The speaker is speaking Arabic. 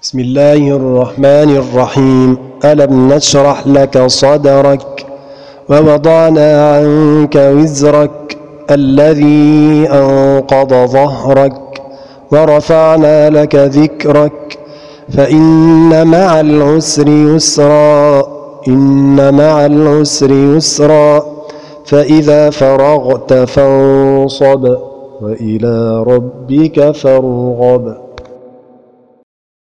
بسم الله الرحمن الرحيم. ألم نشرح لك صدرك ووضعنا عنك وزرك الذي أنقض ظهرك ورفعنا لك ذكرك فإن مع العسر يسرا إن مع العسر يسرا فإذا فرغت فانصب وإلى ربك فارغب.